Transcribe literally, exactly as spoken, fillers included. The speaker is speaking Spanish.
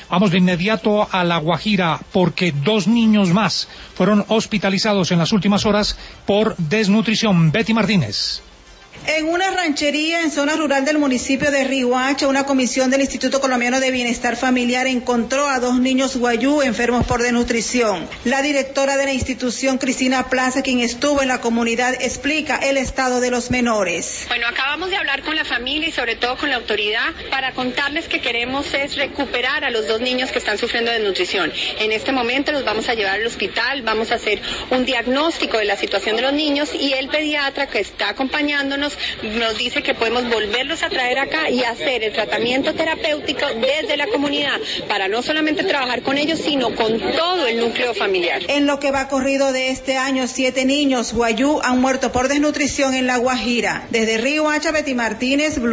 Vamos de inmediato a La Guajira, porque dos niños más fueron hospitalizados en las últimas horas por desnutrición. Betty Martínez. En una ranchería en zona rural del municipio de Riohacha, una comisión del Instituto Colombiano de Bienestar Familiar encontró a dos niños guayú enfermos por desnutrición. La directora de la institución, Cristina Plaza, quien estuvo en la comunidad, explica el estado de los menores. Bueno, acabamos de hablar con la familia y sobre todo con la autoridad para contarles que queremos es recuperar a los dos niños que están sufriendo de desnutrición. En este momento los vamos a llevar al hospital, vamos a hacer un diagnóstico de la situación de los niños y el pediatra que está acompañándonos nos dice que podemos volverlos a traer acá y hacer el tratamiento terapéutico desde la comunidad para no solamente trabajar con ellos, sino con todo el núcleo familiar. En lo que va corrido de este año, siete niños guayú han muerto por desnutrición en La Guajira. Desde Riohacha, Betty Martínez, Blue.